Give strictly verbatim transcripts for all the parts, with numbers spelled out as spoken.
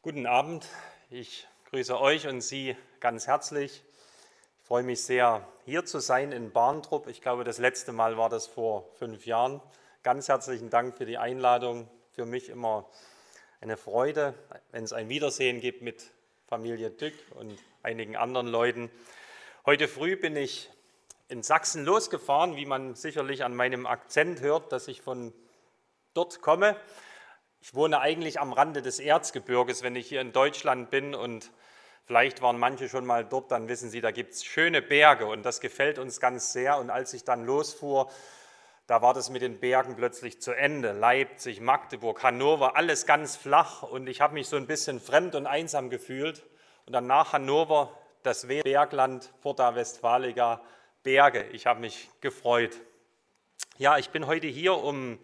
Guten Abend, ich grüße euch und Sie ganz herzlich. Ich freue mich sehr, hier zu sein in Barntrup. Ich glaube, das letzte Mal war das vor fünf Jahren. Ganz herzlichen Dank für die Einladung. Für mich immer eine Freude, wenn es ein Wiedersehen gibt mit Familie Dück und einigen anderen Leuten. Heute früh bin ich in Sachsen losgefahren, wie man sicherlich an meinem Akzent hört, dass ich von dort komme. Ich wohne eigentlich am Rande des Erzgebirges, wenn ich hier in Deutschland bin, und vielleicht waren manche schon mal dort, dann wissen Sie, da gibt es schöne Berge und das gefällt uns ganz sehr. Und als ich dann losfuhr, da war das mit den Bergen plötzlich zu Ende. Leipzig, Magdeburg, Hannover, alles ganz flach, und ich habe mich so ein bisschen fremd und einsam gefühlt. Und dann nach Hannover das Bergland, Porta Westfalica, Berge. Ich habe mich gefreut. Ja, ich bin heute hier, um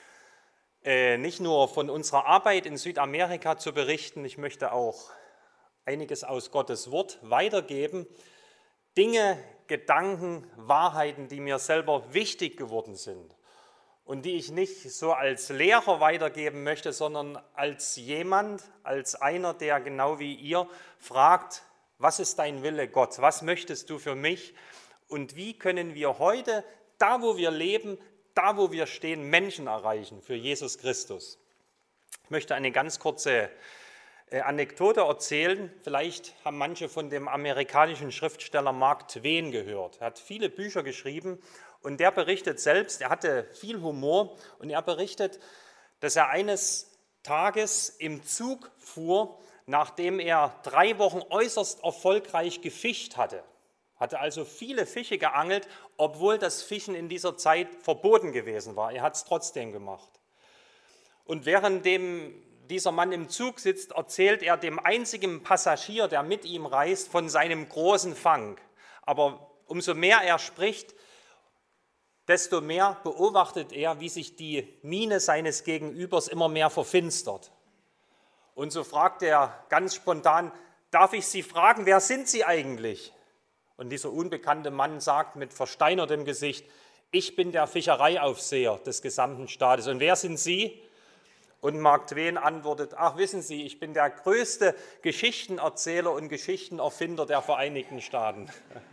Äh, nicht nur von unserer Arbeit in Südamerika zu berichten, ich möchte auch einiges aus Gottes Wort weitergeben. Dinge, Gedanken, Wahrheiten, die mir selber wichtig geworden sind und die ich nicht so als Lehrer weitergeben möchte, sondern als jemand, als einer, der genau wie ihr fragt: Was ist dein Wille, Gott? Was möchtest du für mich? Und wie können wir heute, da wo wir leben, da wo wir stehen, Menschen erreichen für Jesus Christus? Ich möchte eine ganz kurze Anekdote erzählen. Vielleicht haben manche von dem amerikanischen Schriftsteller Mark Twain gehört. Er hat viele Bücher geschrieben und der berichtet selbst, er hatte viel Humor, und er berichtet, dass er eines Tages im Zug fuhr, nachdem er drei Wochen äußerst erfolgreich gefischt hatte. Hatte also viele Fische geangelt, obwohl das Fischen in dieser Zeit verboten gewesen war. Er hat es trotzdem gemacht. Und während dem, dieser Mann im Zug sitzt, erzählt er dem einzigen Passagier, der mit ihm reist, von seinem großen Fang. Aber umso mehr er spricht, desto mehr beobachtet er, wie sich die Miene seines Gegenübers immer mehr verfinstert. Und so fragt er ganz spontan: Darf ich Sie fragen, wer sind Sie eigentlich? Und dieser unbekannte Mann sagt mit versteinertem Gesicht: Ich bin der Fischereiaufseher des gesamten Staates. Und wer sind Sie? Und Mark Twain antwortet: Ach, wissen Sie, ich bin der größte Geschichtenerzähler und Geschichtenerfinder der Vereinigten Staaten.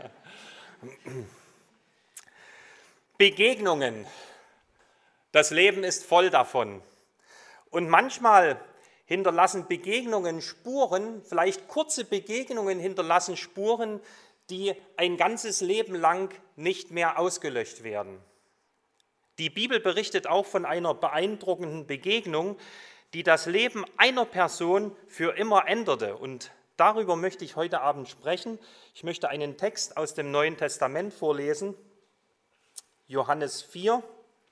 Begegnungen. Das Leben ist voll davon. Und manchmal hinterlassen Begegnungen Spuren, vielleicht kurze Begegnungen hinterlassen Spuren, die ein ganzes Leben lang nicht mehr ausgelöscht werden. Die Bibel berichtet auch von einer beeindruckenden Begegnung, die das Leben einer Person für immer änderte. Und darüber möchte ich heute Abend sprechen. Ich möchte einen Text aus dem Neuen Testament vorlesen, Johannes vier.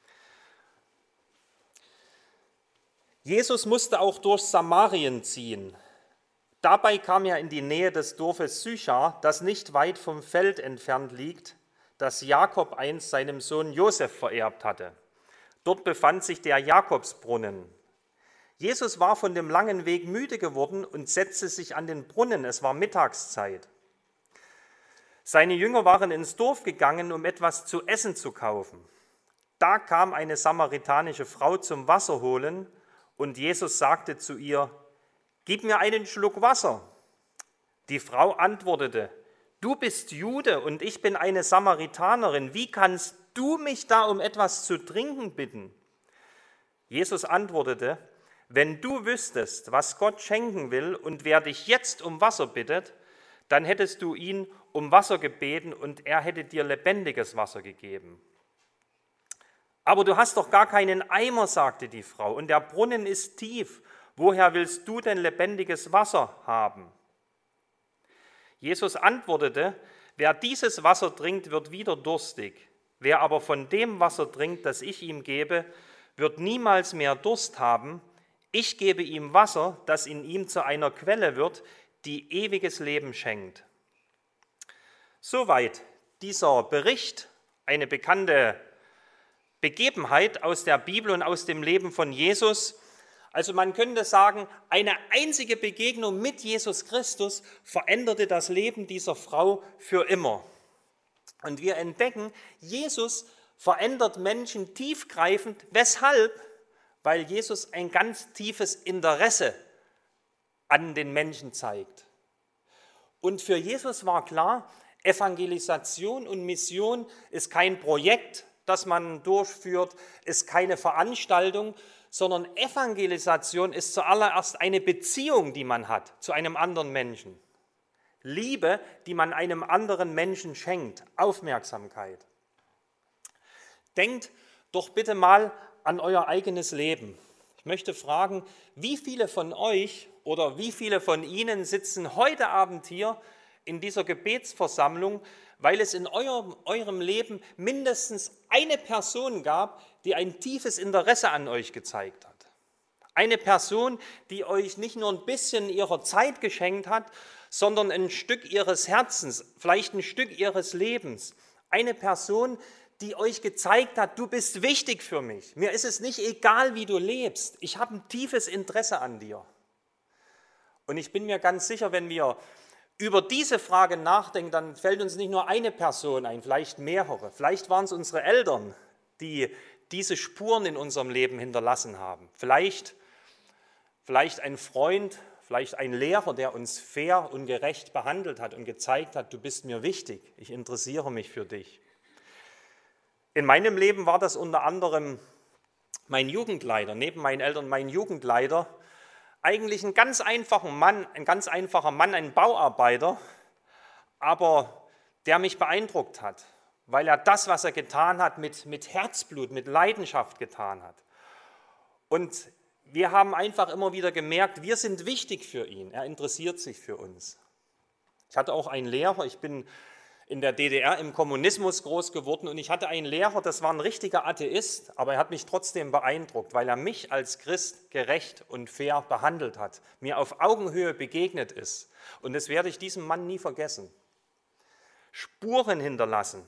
Jesus musste auch durch Samarien ziehen. Dabei kam er in die Nähe des Dorfes Sychar, das nicht weit vom Feld entfernt liegt, das Jakob einst seinem Sohn Josef vererbt hatte. Dort befand sich der Jakobsbrunnen. Jesus war von dem langen Weg müde geworden und setzte sich an den Brunnen. Es war Mittagszeit. Seine Jünger waren ins Dorf gegangen, um etwas zu essen zu kaufen. Da kam eine samaritanische Frau zum Wasser holen, und Jesus sagte zu ihr: Gib mir einen Schluck Wasser. Die Frau antwortete: Du bist Jude und ich bin eine Samaritanerin. Wie kannst du mich da um etwas zu trinken bitten? Jesus antwortete: Wenn du wüsstest, was Gott schenken will und wer dich jetzt um Wasser bittet, dann hättest du ihn um Wasser gebeten und er hätte dir lebendiges Wasser gegeben. Aber du hast doch gar keinen Eimer, sagte die Frau, und der Brunnen ist tief. Woher willst du denn lebendiges Wasser haben? Jesus antwortete: Wer dieses Wasser trinkt, wird wieder durstig. Wer aber von dem Wasser trinkt, das ich ihm gebe, wird niemals mehr Durst haben. Ich gebe ihm Wasser, das in ihm zu einer Quelle wird, die ewiges Leben schenkt. Soweit dieser Bericht, eine bekannte Begebenheit aus der Bibel und aus dem Leben von Jesus. Also man könnte sagen, eine einzige Begegnung mit Jesus Christus veränderte das Leben dieser Frau für immer. Und wir entdecken, Jesus verändert Menschen tiefgreifend. Weshalb? Weil Jesus ein ganz tiefes Interesse an den Menschen zeigt. Und für Jesus war klar, Evangelisation und Mission ist kein Projekt, das man durchführt, ist keine Veranstaltung, sondern Evangelisation ist zuallererst eine Beziehung, die man hat zu einem anderen Menschen. Liebe, die man einem anderen Menschen schenkt, Aufmerksamkeit. Denkt doch bitte mal an euer eigenes Leben. Ich möchte fragen, wie viele von euch oder wie viele von Ihnen sitzen heute Abend hier in dieser Gebetsversammlung, weil es in eurem, eurem Leben mindestens eine Person gab, die ein tiefes Interesse an euch gezeigt hat. Eine Person, die euch nicht nur ein bisschen ihrer Zeit geschenkt hat, sondern ein Stück ihres Herzens, vielleicht ein Stück ihres Lebens. Eine Person, die euch gezeigt hat, du bist wichtig für mich. Mir ist es nicht egal, wie du lebst. Ich habe ein tiefes Interesse an dir. Und ich bin mir ganz sicher, wenn wir über diese Frage nachdenken, dann fällt uns nicht nur eine Person ein, vielleicht mehrere. Vielleicht waren es unsere Eltern, die diese Spuren in unserem Leben hinterlassen haben. Vielleicht, vielleicht ein Freund, vielleicht ein Lehrer, der uns fair und gerecht behandelt hat und gezeigt hat, du bist mir wichtig, ich interessiere mich für dich. In meinem Leben war das unter anderem mein Jugendleiter, neben meinen Eltern mein Jugendleiter, eigentlich ein ganz einfacher Mann, ein ganz einfacher Mann, ein Bauarbeiter, aber der mich beeindruckt hat, weil er das, was er getan hat, mit, mit Herzblut, mit Leidenschaft getan hat. Und wir haben einfach immer wieder gemerkt, wir sind wichtig für ihn, er interessiert sich für uns. Ich hatte auch einen Lehrer, ich bin in der D D R im Kommunismus groß geworden und ich hatte einen Lehrer, das war ein richtiger Atheist, aber er hat mich trotzdem beeindruckt, weil er mich als Christ gerecht und fair behandelt hat, mir auf Augenhöhe begegnet ist. Und das werde ich diesem Mann nie vergessen. Spuren hinterlassen.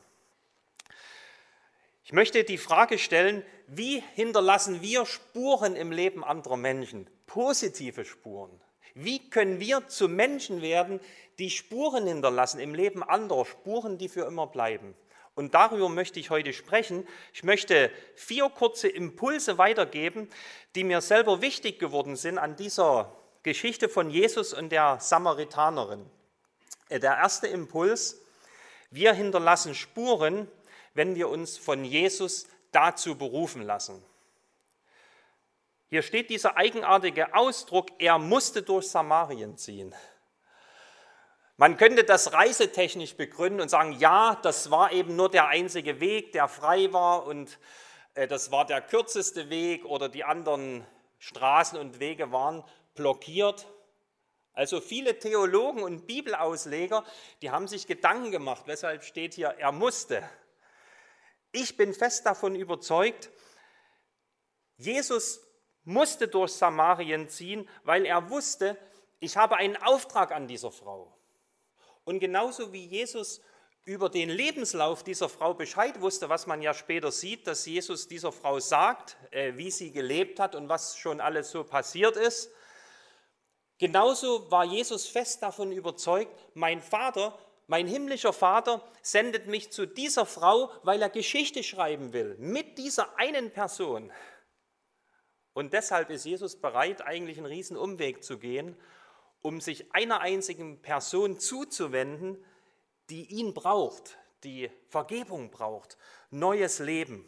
Ich möchte die Frage stellen, wie hinterlassen wir Spuren im Leben anderer Menschen? Positive Spuren. Wie können wir zu Menschen werden, die Spuren hinterlassen im Leben anderer, Spuren, die für immer bleiben? Und darüber möchte ich heute sprechen. Ich möchte vier kurze Impulse weitergeben, die mir selber wichtig geworden sind an dieser Geschichte von Jesus und der Samaritanerin. Der erste Impuls, wir hinterlassen Spuren, wenn wir uns von Jesus dazu berufen lassen. Hier steht dieser eigenartige Ausdruck, er musste durch Samarien ziehen. Man könnte das reisetechnisch begründen und sagen, ja, das war eben nur der einzige Weg, der frei war und das war der kürzeste Weg oder die anderen Straßen und Wege waren blockiert. Also viele Theologen und Bibelausleger, die haben sich Gedanken gemacht, weshalb steht hier, er musste. Ich bin fest davon überzeugt, Jesus musste durch Samarien ziehen, weil er wusste, ich habe einen Auftrag an dieser Frau. Und genauso wie Jesus über den Lebenslauf dieser Frau Bescheid wusste, was man ja später sieht, dass Jesus dieser Frau sagt, wie sie gelebt hat und was schon alles so passiert ist, genauso war Jesus fest davon überzeugt, mein Vater, mein himmlischer Vater sendet mich zu dieser Frau, weil er Geschichte schreiben will, mit dieser einen Person. Und deshalb ist Jesus bereit, eigentlich einen riesen Umweg zu gehen, um sich einer einzigen Person zuzuwenden, die ihn braucht, die Vergebung braucht, neues Leben.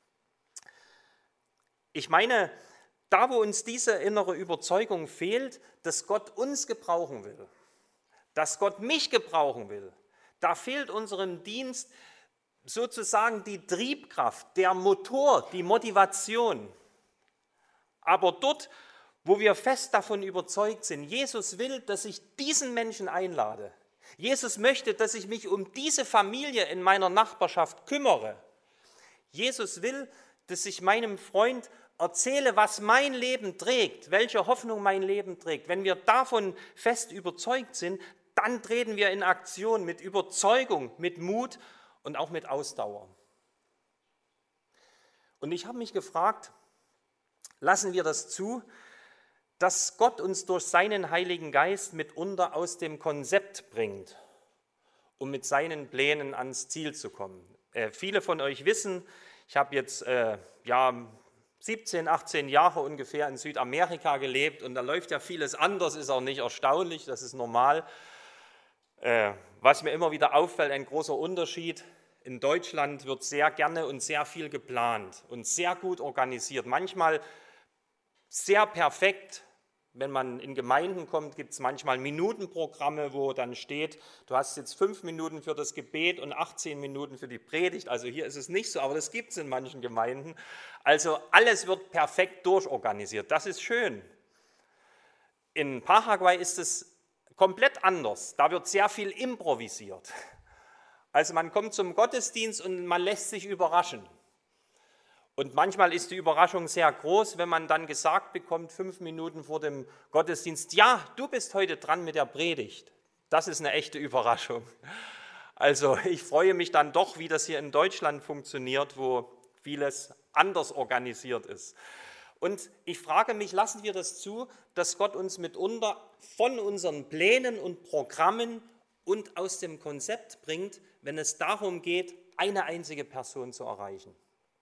Ich meine, da wo uns diese innere Überzeugung fehlt, dass Gott uns gebrauchen will, dass Gott mich gebrauchen will, da fehlt unserem Dienst sozusagen die Triebkraft, der Motor, die Motivation. Aber dort, wo wir fest davon überzeugt sind, Jesus will, dass ich diesen Menschen einlade. Jesus möchte, dass ich mich um diese Familie in meiner Nachbarschaft kümmere. Jesus will, dass ich meinem Freund erzähle, was mein Leben trägt, welche Hoffnung mein Leben trägt. Wenn wir davon fest überzeugt sind, dann treten wir in Aktion mit Überzeugung, mit Mut und auch mit Ausdauer. Und ich habe mich gefragt, lassen wir das zu, dass Gott uns durch seinen Heiligen Geist mitunter aus dem Konzept bringt, um mit seinen Plänen ans Ziel zu kommen. Äh, viele von euch wissen, ich habe jetzt äh, ja, siebzehn, achtzehn Jahre ungefähr in Südamerika gelebt und da läuft ja vieles anders, ist auch nicht erstaunlich, das ist normal. Äh, was mir immer wieder auffällt, ein großer Unterschied: In Deutschland wird sehr gerne und sehr viel geplant und sehr gut organisiert, manchmal sehr perfekt. Wenn man in Gemeinden kommt, gibt es manchmal Minutenprogramme, wo dann steht, du hast jetzt fünf Minuten für das Gebet und achtzehn Minuten für die Predigt. Also hier ist es nicht so, aber das gibt es in manchen Gemeinden. Also alles wird perfekt durchorganisiert. Das ist schön. In Paraguay ist es komplett anders. Da wird sehr viel improvisiert. Also man kommt zum Gottesdienst und man lässt sich überraschen. Und manchmal ist die Überraschung sehr groß, wenn man dann gesagt bekommt, fünf Minuten vor dem Gottesdienst, ja, du bist heute dran mit der Predigt. Das ist eine echte Überraschung. Also ich freue mich dann doch, wie das hier in Deutschland funktioniert, wo vieles anders organisiert ist. Und ich frage mich, lassen wir das zu, dass Gott uns mitunter von unseren Plänen und Programmen und aus dem Konzept bringt, wenn es darum geht, eine einzige Person zu erreichen?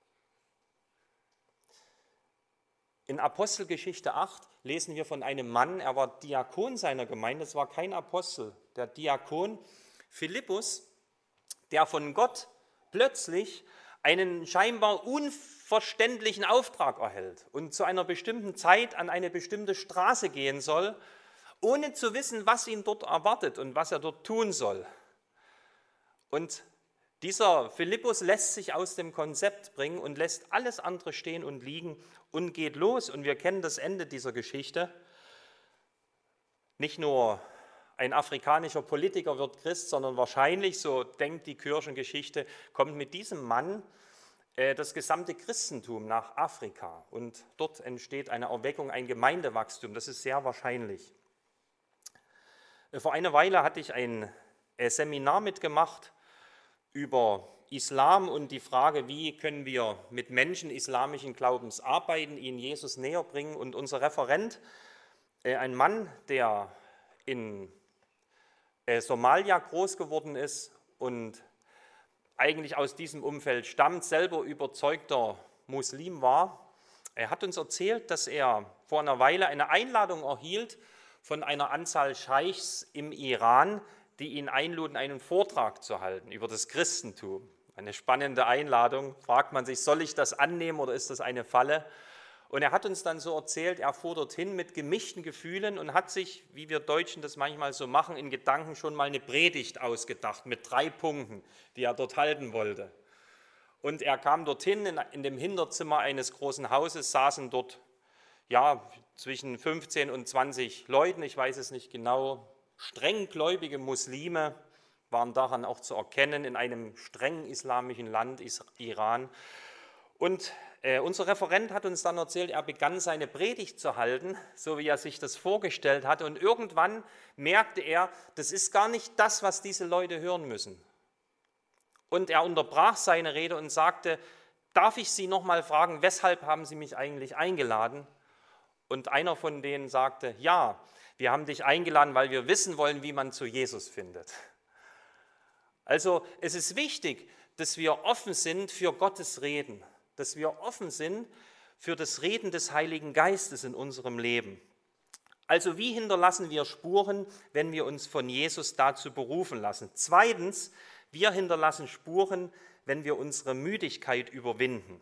In Apostelgeschichte acht lesen wir von einem Mann, er war Diakon seiner Gemeinde, es war kein Apostel, der Diakon Philippus, der von Gott plötzlich einen scheinbar unverständlichen Auftrag erhält und zu einer bestimmten Zeit an eine bestimmte Straße gehen soll, ohne zu wissen, was ihn dort erwartet und was er dort tun soll. Und dieser Philippus lässt sich aus dem Konzept bringen und lässt alles andere stehen und liegen und geht los. Und wir kennen das Ende dieser Geschichte. Nicht nur ein afrikanischer Politiker wird Christ, sondern wahrscheinlich, so denkt die Kirchengeschichte, kommt mit diesem Mann äh, das gesamte Christentum nach Afrika. Und dort entsteht eine Erweckung, ein Gemeindewachstum. Das ist sehr wahrscheinlich. Vor einer Weile hatte ich ein äh, Seminar mitgemacht über Islam und die Frage, wie können wir mit Menschen islamischen Glaubens arbeiten, ihnen Jesus näher bringen. Und unser Referent, ein Mann, der in Somalia groß geworden ist und eigentlich aus diesem Umfeld stammt, selber überzeugter Muslim war, er hat uns erzählt, dass er vor einer Weile eine Einladung erhielt von einer Anzahl Scheichs im Iran, die ihn einluden, einen Vortrag zu halten über das Christentum. Eine spannende Einladung. Fragt man sich, soll ich das annehmen oder ist das eine Falle? Und er hat uns dann so erzählt, er fuhr dorthin mit gemischten Gefühlen und hat sich, wie wir Deutschen das manchmal so machen, in Gedanken schon mal eine Predigt ausgedacht mit drei Punkten, die er dort halten wollte. Und er kam dorthin, in, in dem Hinterzimmer eines großen Hauses saßen dort ja, zwischen fünfzehn und zwanzig Leuten, ich weiß es nicht genau, strenggläubige Muslime waren daran auch zu erkennen, in einem streng islamischen Land, Iran. Und äh, unser Referent hat uns dann erzählt, er begann seine Predigt zu halten, so wie er sich das vorgestellt hatte. Und irgendwann merkte er, das ist gar nicht das, was diese Leute hören müssen. Und er unterbrach seine Rede und sagte, darf ich Sie noch mal fragen, weshalb haben Sie mich eigentlich eingeladen? Und einer von denen sagte, ja, wir haben dich eingeladen, weil wir wissen wollen, wie man zu Jesus findet. Also es ist wichtig, dass wir offen sind für Gottes Reden, dass wir offen sind für das Reden des Heiligen Geistes in unserem Leben. Also wie hinterlassen wir Spuren, wenn wir uns von Jesus dazu berufen lassen? Zweitens, wir hinterlassen Spuren, wenn wir unsere Müdigkeit überwinden.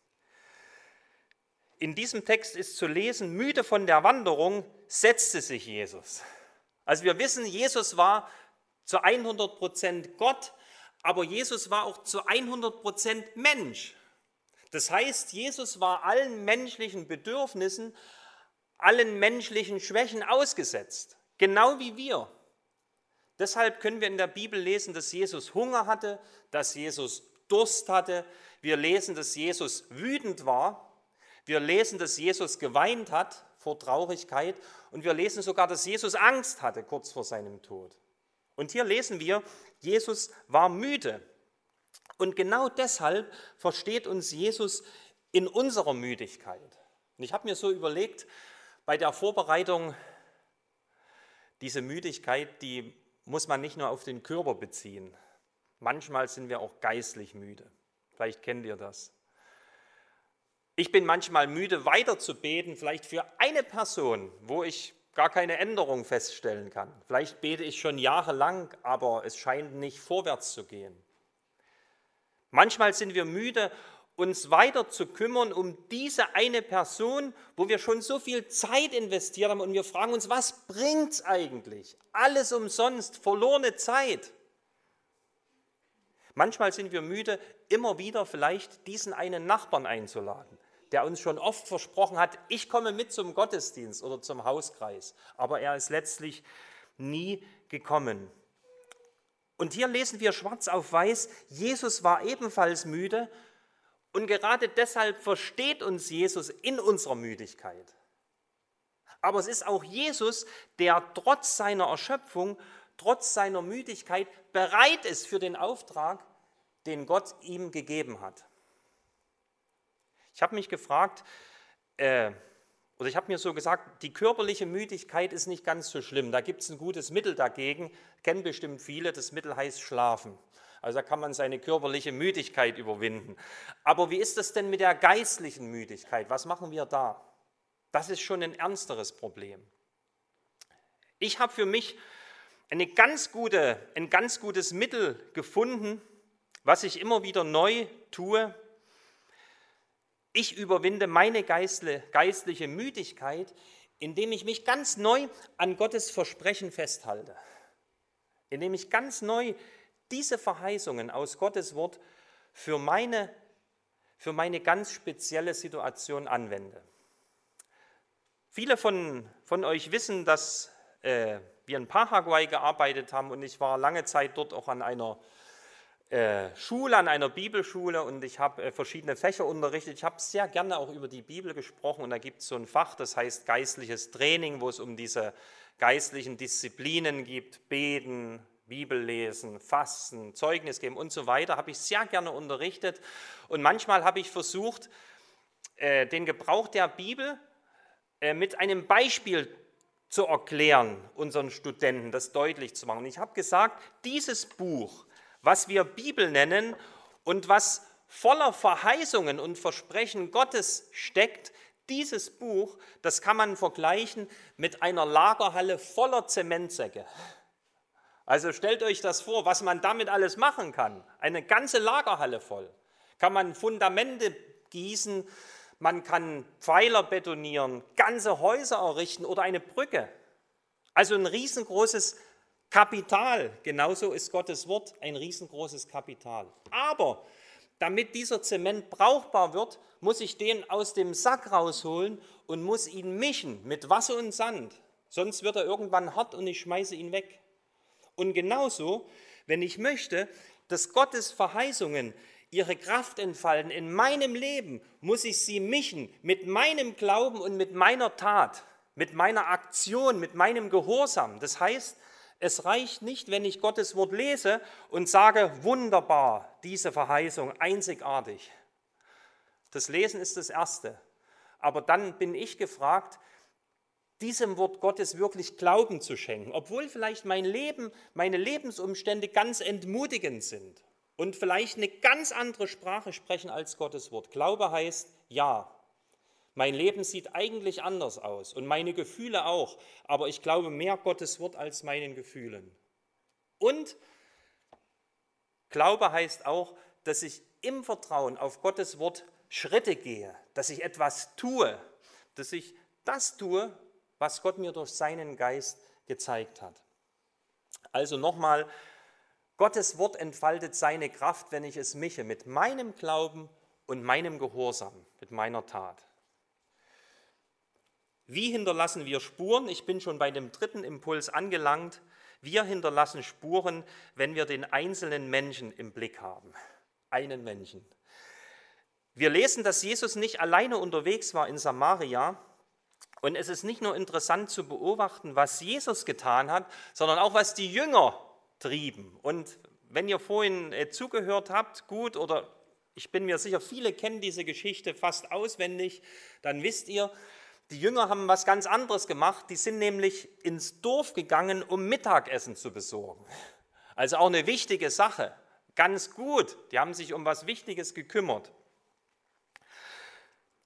In diesem Text ist zu lesen, müde von der Wanderung setzte sich Jesus. Also wir wissen, Jesus war zu hundert Prozent Gott, aber Jesus war auch zu hundert Prozent Mensch. Das heißt, Jesus war allen menschlichen Bedürfnissen, allen menschlichen Schwächen ausgesetzt, genau wie wir. Deshalb können wir in der Bibel lesen, dass Jesus Hunger hatte, dass Jesus Durst hatte. Wir lesen, dass Jesus wütend war. Wir lesen, dass Jesus geweint hat vor Traurigkeit. Und wir lesen sogar, dass Jesus Angst hatte kurz vor seinem Tod. Und hier lesen wir, Jesus war müde. Und genau deshalb versteht uns Jesus in unserer Müdigkeit. Und ich habe mir so überlegt, bei der Vorbereitung, diese Müdigkeit, die muss man nicht nur auf den Körper beziehen. Manchmal sind wir auch geistlich müde. Vielleicht kennt ihr das. Ich bin manchmal müde, weiter zu beten, vielleicht für eine Person, wo ich gar keine Änderung feststellen kann. Vielleicht bete ich schon jahrelang, aber es scheint nicht vorwärts zu gehen. Manchmal sind wir müde, uns weiter zu kümmern um diese eine Person, wo wir schon so viel Zeit investiert haben und wir fragen uns, was bringt es eigentlich? Alles umsonst, verlorene Zeit. Manchmal sind wir müde, immer wieder vielleicht diesen einen Nachbarn einzuladen, der uns schon oft versprochen hat, ich komme mit zum Gottesdienst oder zum Hauskreis, aber er ist letztlich nie gekommen. Und hier lesen wir schwarz auf weiß, Jesus war ebenfalls müde und gerade deshalb versteht uns Jesus in unserer Müdigkeit. Aber es ist auch Jesus, der trotz seiner Erschöpfung, trotz seiner Müdigkeit bereit ist für den Auftrag, den Gott ihm gegeben hat. Ich habe mich gefragt, äh, oder ich habe mir so gesagt, die körperliche Müdigkeit ist nicht ganz so schlimm. Da gibt es ein gutes Mittel dagegen, kennen bestimmt viele, das Mittel heißt Schlafen. Also da kann man seine körperliche Müdigkeit überwinden. Aber wie ist das denn mit der geistlichen Müdigkeit? Was machen wir da? Das ist schon ein ernsteres Problem. Ich habe für mich eine ganz gute, ein ganz gutes Mittel gefunden, was ich immer wieder neu tue. Ich überwinde meine geistliche Müdigkeit, indem ich mich ganz neu an Gottes Versprechen festhalte. Indem ich ganz neu diese Verheißungen aus Gottes Wort für meine, für meine ganz spezielle Situation anwende. Viele von, von euch wissen, dass äh, wir in Paraguay gearbeitet haben und ich war lange Zeit dort auch an einer äh, Schule, an einer Bibelschule und ich habe äh, verschiedene Fächer unterrichtet. Ich habe sehr gerne auch über die Bibel gesprochen und da gibt es so ein Fach, das heißt geistliches Training, wo es um diese geistlichen Disziplinen gibt, Beten, Bibel lesen, Fasten, Zeugnis geben und so weiter, habe ich sehr gerne unterrichtet und manchmal habe ich versucht, äh, den Gebrauch der Bibel äh, mit einem Beispiel zu erklären, unseren Studenten das deutlich zu machen. Und ich habe gesagt, dieses Buch, was wir Bibel nennen und was voller Verheißungen und Versprechen Gottes steckt, dieses Buch, das kann man vergleichen mit einer Lagerhalle voller Zementsäcke. Also stellt euch das vor, was man damit alles machen kann. Eine ganze Lagerhalle voll. Kann man Fundamente gießen, man kann Pfeiler betonieren, ganze Häuser errichten oder eine Brücke. Also ein riesengroßes Kapital. Genauso ist Gottes Wort ein riesengroßes Kapital. Aber damit dieser Zement brauchbar wird, muss ich den aus dem Sack rausholen und muss ihn mischen mit Wasser und Sand. Sonst wird er irgendwann hart und ich schmeiße ihn weg. Und genauso, wenn ich möchte, dass Gottes Verheißungen ihre Kraft entfalten in meinem Leben, muss ich sie mischen mit meinem Glauben und mit meiner Tat, mit meiner Aktion, mit meinem Gehorsam. Das heißt, es reicht nicht, wenn ich Gottes Wort lese und sage, wunderbar, diese Verheißung, einzigartig. Das Lesen ist das Erste. Aber dann bin ich gefragt, diesem Wort Gottes wirklich Glauben zu schenken, obwohl vielleicht mein Leben, meine Lebensumstände ganz entmutigend sind und vielleicht eine ganz andere Sprache sprechen als Gottes Wort. Glaube heißt, ja, mein Leben sieht eigentlich anders aus und meine Gefühle auch, aber ich glaube mehr Gottes Wort als meinen Gefühlen. Und Glaube heißt auch, dass ich im Vertrauen auf Gottes Wort Schritte gehe, dass ich etwas tue, dass ich das tue, was Gott mir durch seinen Geist gezeigt hat. Also nochmal, Gottes Wort entfaltet seine Kraft, wenn ich es mische mit meinem Glauben und meinem Gehorsam, mit meiner Tat. Wie hinterlassen wir Spuren? Ich bin schon bei dem dritten Impuls angelangt. Wir hinterlassen Spuren, wenn wir den einzelnen Menschen im Blick haben. Einen Menschen. Wir lesen, dass Jesus nicht alleine unterwegs war in Samaria. Und es ist nicht nur interessant zu beobachten, was Jesus getan hat, sondern auch, was die Jünger trieben. Und wenn ihr vorhin zugehört habt, gut, oder ich bin mir sicher, viele kennen diese Geschichte fast auswendig, dann wisst ihr, die Jünger haben was ganz anderes gemacht. Die sind nämlich ins Dorf gegangen, um Mittagessen zu besorgen. Also auch eine wichtige Sache. Ganz gut, die haben sich um was Wichtiges gekümmert.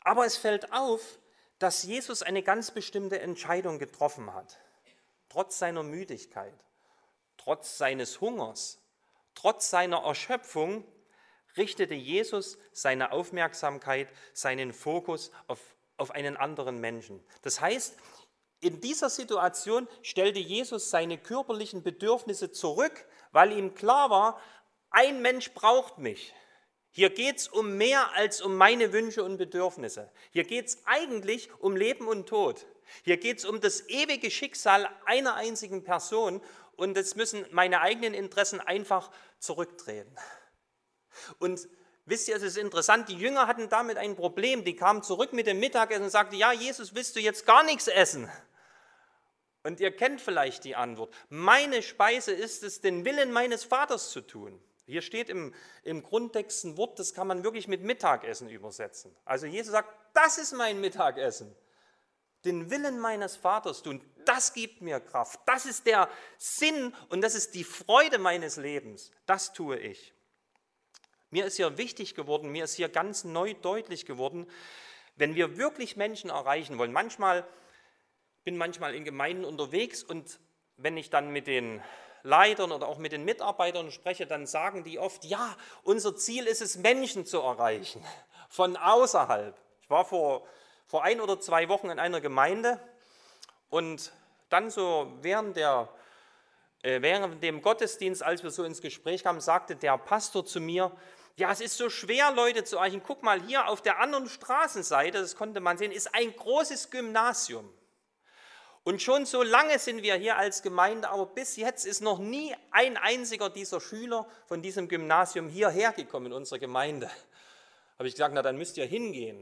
Aber es fällt auf, dass Jesus eine ganz bestimmte Entscheidung getroffen hat. Trotz seiner Müdigkeit, trotz seines Hungers, trotz seiner Erschöpfung richtete Jesus seine Aufmerksamkeit, seinen Fokus auf, auf einen anderen Menschen. Das heißt, in dieser Situation stellte Jesus seine körperlichen Bedürfnisse zurück, weil ihm klar war, ein Mensch braucht mich. Hier geht es um mehr als um meine Wünsche und Bedürfnisse. Hier geht es eigentlich um Leben und Tod. Hier geht es um das ewige Schicksal einer einzigen Person und es müssen meine eigenen Interessen einfach zurücktreten. Und wisst ihr, es ist interessant, die Jünger hatten damit ein Problem. Die kamen zurück mit dem Mittagessen und sagten, ja, Jesus, willst du jetzt gar nichts essen? Und ihr kennt vielleicht die Antwort. Meine Speise ist es, den Willen meines Vaters zu tun. Hier steht im, im Grundtext ein Wort, das kann man wirklich mit Mittagessen übersetzen. Also Jesus sagt, das ist mein Mittagessen. Den Willen meines Vaters tun, das gibt mir Kraft. Das ist der Sinn und das ist die Freude meines Lebens. Das tue ich. Mir ist hier wichtig geworden, mir ist hier ganz neu deutlich geworden, wenn wir wirklich Menschen erreichen wollen. Manchmal bin manchmal in Gemeinden unterwegs und wenn ich dann mit den Leitern oder auch mit den Mitarbeitern spreche, dann sagen die oft, ja, unser Ziel ist es, Menschen zu erreichen, von außerhalb. Ich war vor, vor ein oder zwei Wochen in einer Gemeinde und dann so während, der, äh, während dem Gottesdienst, als wir so ins Gespräch kamen, sagte der Pastor zu mir, ja, es ist so schwer, Leute zu erreichen. Guck mal, hier auf der anderen Straßenseite, das konnte man sehen, ist ein großes Gymnasium. Und schon so lange sind wir hier als Gemeinde, aber bis jetzt ist noch nie ein einziger dieser Schüler von diesem Gymnasium hierher gekommen in unsere Gemeinde. Habe ich gesagt, na dann müsst ihr hingehen.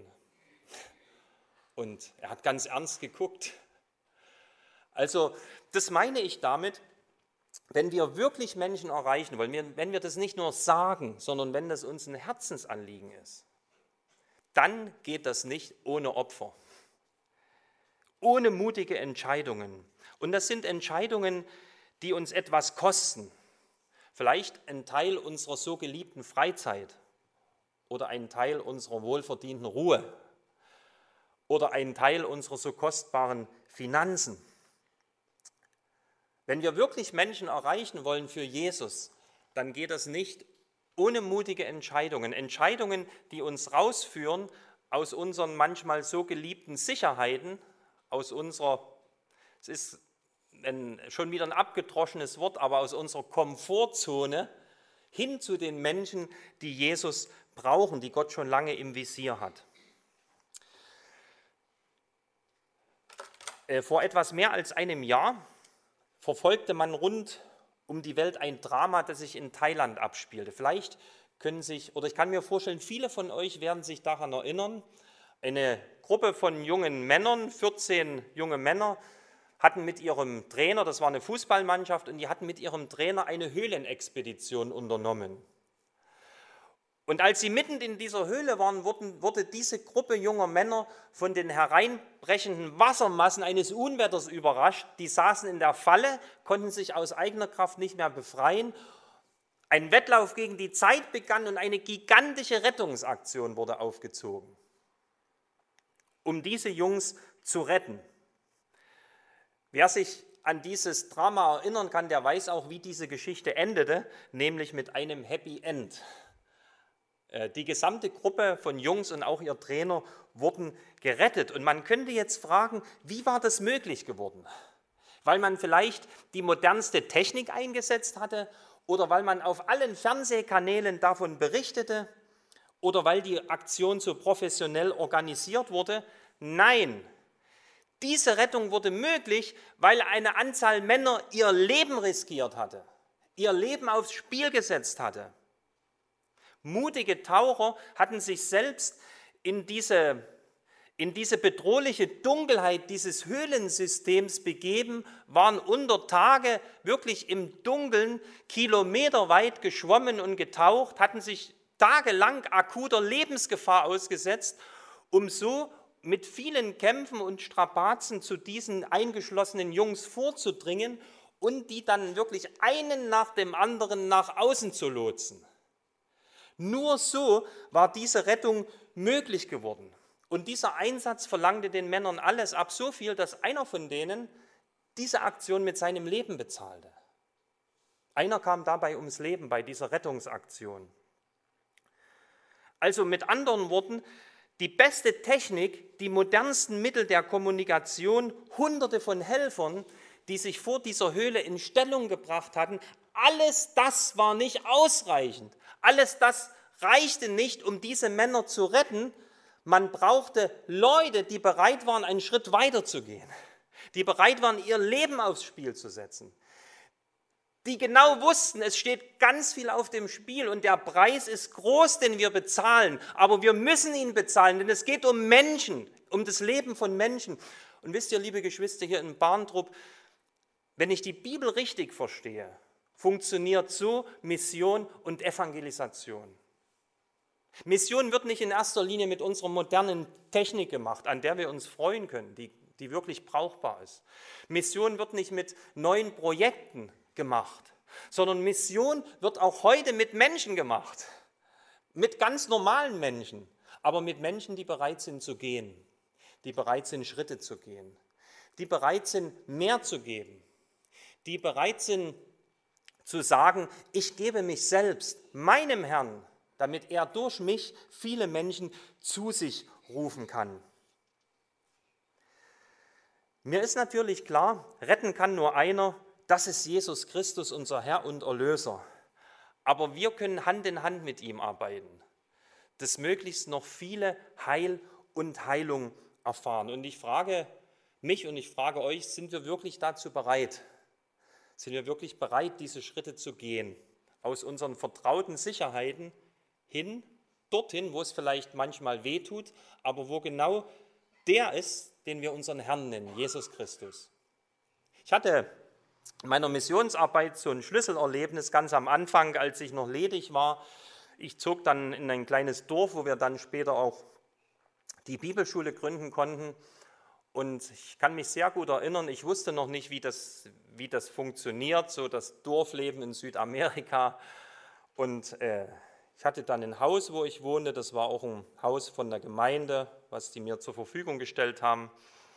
Und er hat ganz ernst geguckt. Also das meine ich damit, wenn wir wirklich Menschen erreichen wollen, wenn wir das nicht nur sagen, sondern wenn das uns ein Herzensanliegen ist, dann geht das nicht ohne Opfer. Ohne mutige Entscheidungen. Und das sind Entscheidungen, die uns etwas kosten. Vielleicht ein Teil unserer so geliebten Freizeit oder ein Teil unserer wohlverdienten Ruhe oder ein Teil unserer so kostbaren Finanzen. Wenn wir wirklich Menschen erreichen wollen für Jesus, dann geht das nicht ohne mutige Entscheidungen. Entscheidungen, die uns rausführen aus unseren manchmal so geliebten Sicherheiten, aus unserer, es ist ein, schon wieder ein abgedroschenes Wort, aber aus unserer Komfortzone hin zu den Menschen, die Jesus brauchen, die Gott schon lange im Visier hat. Vor etwas mehr als einem Jahr verfolgte man rund um die Welt ein Drama, das sich in Thailand abspielte. Vielleicht können sich, oder ich kann mir vorstellen, viele von euch werden sich daran erinnern, eine Gruppe von jungen Männern, vierzehn junge Männer, hatten mit ihrem Trainer, das war eine Fußballmannschaft, und die hatten mit ihrem Trainer eine Höhlenexpedition unternommen. Und als sie mitten in dieser Höhle waren, wurden, wurde diese Gruppe junger Männer von den hereinbrechenden Wassermassen eines Unwetters überrascht. Die saßen in der Falle, konnten sich aus eigener Kraft nicht mehr befreien. Ein Wettlauf gegen die Zeit begann und eine gigantische Rettungsaktion wurde aufgezogen, um diese Jungs zu retten. Wer sich an dieses Drama erinnern kann, der weiß auch, wie diese Geschichte endete, nämlich mit einem Happy End. Die gesamte Gruppe von Jungs und auch ihr Trainer wurden gerettet. Und man könnte jetzt fragen, wie war das möglich geworden? Weil man vielleicht die modernste Technik eingesetzt hatte oder weil man auf allen Fernsehkanälen davon berichtete oder weil die Aktion so professionell organisiert wurde? Nein, diese Rettung wurde möglich, weil eine Anzahl Männer ihr Leben riskiert hatte, ihr Leben aufs Spiel gesetzt hatte. Mutige Taucher hatten sich selbst in diese, in diese bedrohliche Dunkelheit dieses Höhlensystems begeben, waren unter Tage wirklich im Dunkeln kilometerweit geschwommen und getaucht, hatten sich tagelang akuter Lebensgefahr ausgesetzt, um so mit vielen Kämpfen und Strapazen zu diesen eingeschlossenen Jungs vorzudringen und die dann wirklich einen nach dem anderen nach außen zu lotsen. Nur so war diese Rettung möglich geworden. Und dieser Einsatz verlangte den Männern alles ab, so viel, dass einer von denen diese Aktion mit seinem Leben bezahlte. Einer kam dabei ums Leben bei dieser Rettungsaktion. Also mit anderen Worten, die beste Technik, die modernsten Mittel der Kommunikation, hunderte von Helfern, die sich vor dieser Höhle in Stellung gebracht hatten, alles das war nicht ausreichend. Alles das reichte nicht, um diese Männer zu retten. Man brauchte Leute, die bereit waren, einen Schritt weiter zu gehen, die bereit waren, ihr Leben aufs Spiel zu setzen, die genau wussten, es steht ganz viel auf dem Spiel und der Preis ist groß, den wir bezahlen, aber wir müssen ihn bezahlen, denn es geht um Menschen, um das Leben von Menschen. Und wisst ihr, liebe Geschwister, hier in Barntrup, wenn ich die Bibel richtig verstehe, funktioniert so Mission und Evangelisation. Mission wird nicht in erster Linie mit unserer modernen Technik gemacht, an der wir uns freuen können, die, die wirklich brauchbar ist. Mission wird nicht mit neuen Projekten gemacht, sondern Mission wird auch heute mit Menschen gemacht, mit ganz normalen Menschen, aber mit Menschen, die bereit sind zu gehen, die bereit sind, Schritte zu gehen, die bereit sind, mehr zu geben, die bereit sind zu sagen, ich gebe mich selbst meinem Herrn, damit er durch mich viele Menschen zu sich rufen kann. Mir ist natürlich klar, retten kann nur einer, das ist Jesus Christus, unser Herr und Erlöser. Aber wir können Hand in Hand mit ihm arbeiten, dass möglichst noch viele Heil und Heilung erfahren. Und ich frage mich und ich frage euch, sind wir wirklich dazu bereit? Sind wir wirklich bereit, diese Schritte zu gehen, aus unseren vertrauten Sicherheiten hin, dorthin, wo es vielleicht manchmal wehtut, aber wo genau der ist, den wir unseren Herrn nennen, Jesus Christus. Ich hatte in meiner Missionsarbeit so ein Schlüsselerlebnis ganz am Anfang, als ich noch ledig war. Ich zog dann in ein kleines Dorf, wo wir dann später auch die Bibelschule gründen konnten. Und ich kann mich sehr gut erinnern, ich wusste noch nicht, wie das, wie das funktioniert, so das Dorfleben in Südamerika. Und äh, ich hatte dann ein Haus, wo ich wohnte, das war auch ein Haus von der Gemeinde, was die mir zur Verfügung gestellt haben.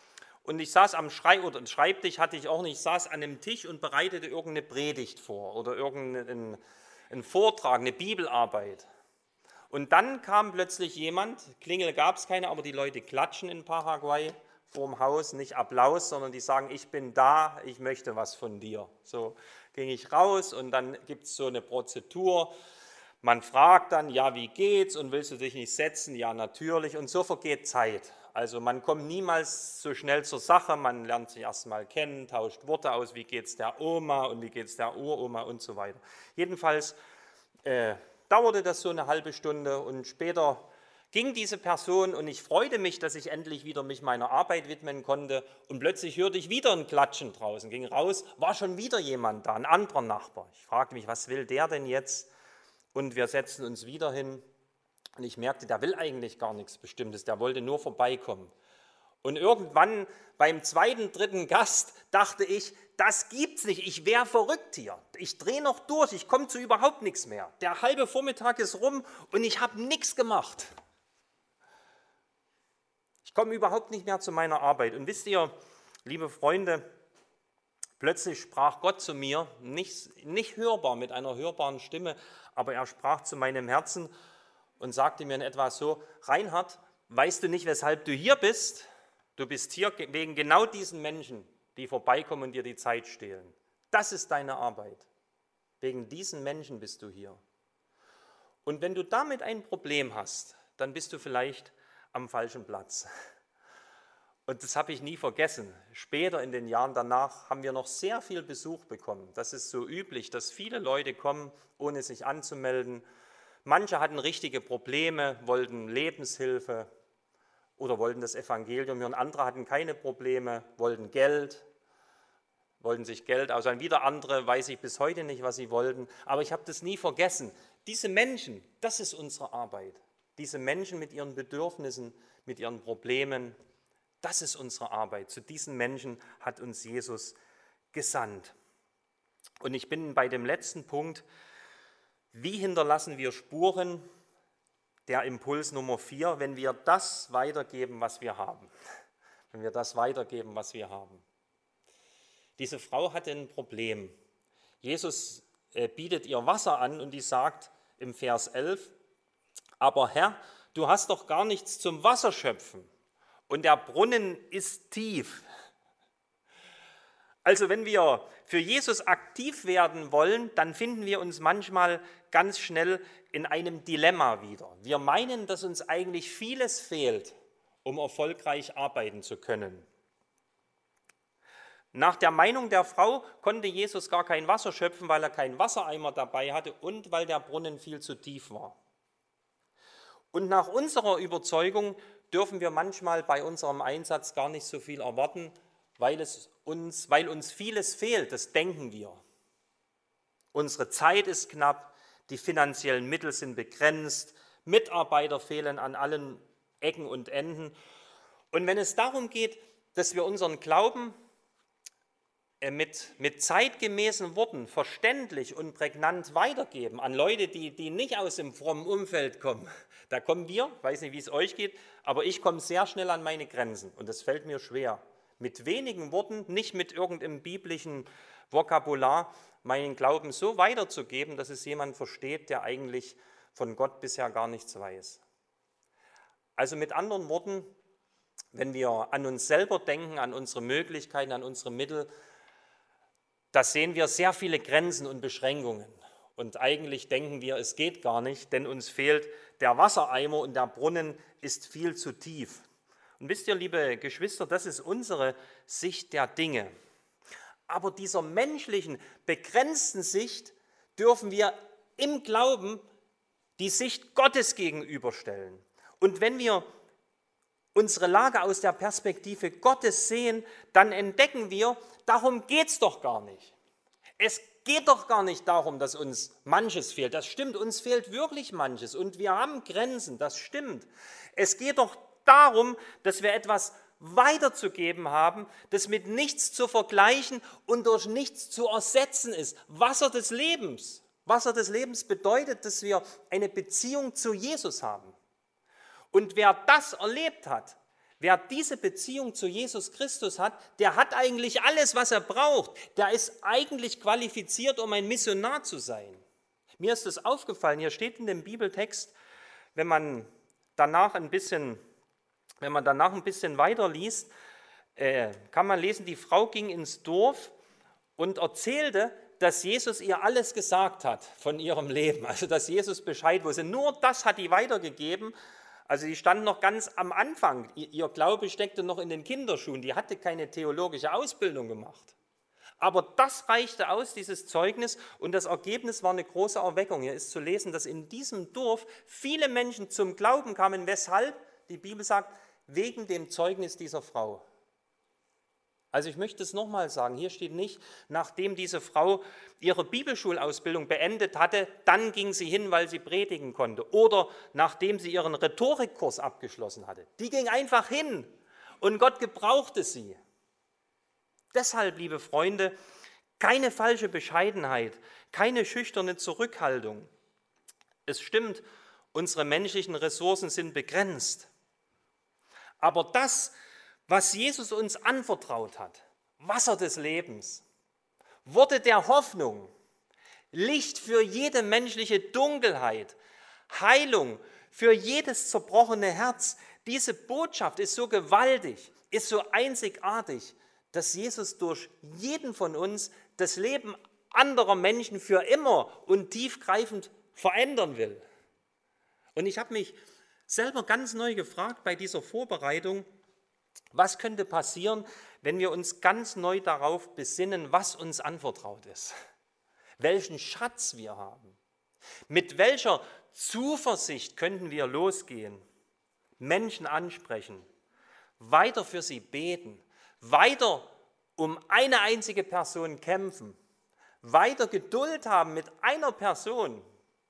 Und ich saß am Schrei oder Schreibtisch, hatte ich auch nicht, ich saß an einem Tisch und bereitete irgendeine Predigt vor oder irgendeinen einen Vortrag, eine Bibelarbeit. Und dann kam plötzlich jemand, Klingel gab es keine, aber die Leute klatschen in Paraguay vorm Haus, nicht Applaus, sondern die sagen, ich bin da, ich möchte was von dir. So ging ich raus und dann gibt es so eine Prozedur. Man fragt dann, ja, wie geht's und willst du dich nicht setzen? Ja, natürlich. Und so vergeht Zeit. Also man kommt niemals so schnell zur Sache, man lernt sich erstmal kennen, tauscht Worte aus, wie geht's der Oma und wie geht's der Uroma und so weiter. Jedenfalls äh, dauerte das so eine halbe Stunde und später ging diese Person und ich freute mich, dass ich endlich wieder mich meiner Arbeit widmen konnte und plötzlich hörte ich wieder ein Klatschen draußen, ging raus, war schon wieder jemand da, ein anderer Nachbar. Ich fragte mich, was will der denn jetzt? Und wir setzten uns wieder hin und ich merkte, der will eigentlich gar nichts Bestimmtes, der wollte nur vorbeikommen. Und irgendwann beim zweiten, dritten Gast dachte ich, das gibt's nicht, ich wäre verrückt hier. Ich drehe noch durch, ich komme zu überhaupt nichts mehr. Der halbe Vormittag ist rum und ich habe nichts gemacht. Ich komme überhaupt nicht mehr zu meiner Arbeit. Und wisst ihr, liebe Freunde, plötzlich sprach Gott zu mir, nicht, nicht hörbar, mit einer hörbaren Stimme, aber er sprach zu meinem Herzen und sagte mir in etwa so, Reinhard, weißt du nicht, weshalb du hier bist? Du bist hier wegen genau diesen Menschen, die vorbeikommen und dir die Zeit stehlen. Das ist deine Arbeit. Wegen diesen Menschen bist du hier. Und wenn du damit ein Problem hast, dann bist du vielleicht am falschen Platz. Und das habe ich nie vergessen. Später in den Jahren danach haben wir noch sehr viel Besuch bekommen. Das ist so üblich, dass viele Leute kommen, ohne sich anzumelden. Manche hatten richtige Probleme, wollten Lebenshilfe oder wollten das Evangelium hören. Andere hatten keine Probleme, wollten Geld, wollten sich Geld ausleihen. Wieder andere, weiß ich bis heute nicht, was sie wollten. Aber ich habe das nie vergessen. Diese Menschen, das ist unsere Arbeit. Diese Menschen mit ihren Bedürfnissen, mit ihren Problemen, das ist unsere Arbeit. Zu diesen Menschen hat uns Jesus gesandt. Und ich bin bei dem letzten Punkt, wie hinterlassen wir Spuren, der Impuls Nummer vier, wenn wir das weitergeben, was wir haben. Wenn wir das weitergeben, was wir haben. Diese Frau hatte ein Problem. Jesus äh, bietet ihr Wasser an und die sagt im Vers elf, aber Herr, du hast doch gar nichts zum Wasserschöpfen und der Brunnen ist tief. Also wenn wir für Jesus aktiv werden wollen, dann finden wir uns manchmal ganz schnell in einem Dilemma wieder. Wir meinen, dass uns eigentlich vieles fehlt, um erfolgreich arbeiten zu können. Nach der Meinung der Frau konnte Jesus gar kein Wasser schöpfen, weil er keinen Wassereimer dabei hatte und weil der Brunnen viel zu tief war. Und nach unserer Überzeugung dürfen wir manchmal bei unserem Einsatz gar nicht so viel erwarten, weil, es uns, weil uns vieles fehlt, das denken wir. Unsere Zeit ist knapp, die finanziellen Mittel sind begrenzt, Mitarbeiter fehlen an allen Ecken und Enden. Und wenn es darum geht, dass wir unseren Glauben mit, mit zeitgemäßen Worten verständlich und prägnant weitergeben an Leute, die, die nicht aus dem frommen Umfeld kommen, da kommen wir, ich weiß nicht, wie es euch geht, aber ich komme sehr schnell an meine Grenzen und das fällt mir schwer. Mit wenigen Worten, nicht mit irgendeinem biblischen Vokabular, meinen Glauben so weiterzugeben, dass es jemand versteht, der eigentlich von Gott bisher gar nichts weiß. Also mit anderen Worten, wenn wir an uns selber denken, an unsere Möglichkeiten, an unsere Mittel, da sehen wir sehr viele Grenzen und Beschränkungen. Und eigentlich denken wir, es geht gar nicht, denn uns fehlt der Wassereimer und der Brunnen ist viel zu tief. Und wisst ihr, liebe Geschwister, das ist unsere Sicht der Dinge. Aber dieser menschlichen, begrenzten Sicht dürfen wir im Glauben die Sicht Gottes gegenüberstellen. Und wenn wir unsere Lage aus der Perspektive Gottes sehen, dann entdecken wir, darum geht es doch gar nicht. Es geht doch gar nicht darum, dass uns manches fehlt. Das stimmt, uns fehlt wirklich manches und wir haben Grenzen, das stimmt. Es geht doch darum, dass wir etwas weiterzugeben haben, das mit nichts zu vergleichen und durch nichts zu ersetzen ist. Wasser des Lebens. Wasser des Lebens bedeutet, dass wir eine Beziehung zu Jesus haben. Und wer das erlebt hat, wer diese Beziehung zu Jesus Christus hat, der hat eigentlich alles, was er braucht. Der ist eigentlich qualifiziert, um ein Missionar zu sein. Mir ist das aufgefallen, hier steht in dem Bibeltext, wenn man danach ein bisschen, wenn man danach ein bisschen weiter liest, äh, kann man lesen, die Frau ging ins Dorf und erzählte, dass Jesus ihr alles gesagt hat von ihrem Leben, also dass Jesus Bescheid wusste. Nur das hat die weitergegeben. Also die stand noch ganz am Anfang, ihr Glaube steckte noch in den Kinderschuhen, die hatte keine theologische Ausbildung gemacht. Aber das reichte aus, dieses Zeugnis, und das Ergebnis war eine große Erweckung. Hier ist zu lesen, dass in diesem Dorf viele Menschen zum Glauben kamen. Weshalb? Die Bibel sagt, wegen dem Zeugnis dieser Frau. Also ich möchte es nochmal sagen, hier steht nicht, nachdem diese Frau ihre Bibelschulausbildung beendet hatte, dann ging sie hin, weil sie predigen konnte. Oder nachdem sie ihren Rhetorikkurs abgeschlossen hatte. Die ging einfach hin und Gott gebrauchte sie. Deshalb, liebe Freunde, keine falsche Bescheidenheit, keine schüchterne Zurückhaltung. Es stimmt, unsere menschlichen Ressourcen sind begrenzt. Aber das, was Jesus uns anvertraut hat, Wasser des Lebens, Worte der Hoffnung, Licht für jede menschliche Dunkelheit, Heilung für jedes zerbrochene Herz, diese Botschaft ist so gewaltig, ist so einzigartig, dass Jesus durch jeden von uns das Leben anderer Menschen für immer und tiefgreifend verändern will. Und ich habe mich selber ganz neu gefragt bei dieser Vorbereitung, was könnte passieren, wenn wir uns ganz neu darauf besinnen, was uns anvertraut ist, welchen Schatz wir haben, mit welcher Zuversicht könnten wir losgehen, Menschen ansprechen, weiter für sie beten, weiter um eine einzige Person kämpfen, weiter Geduld haben mit einer Person,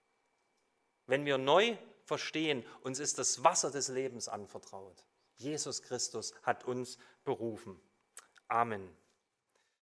wenn wir neu verstehen, uns ist das Wasser des Lebens anvertraut. Jesus Christus hat uns berufen. Amen.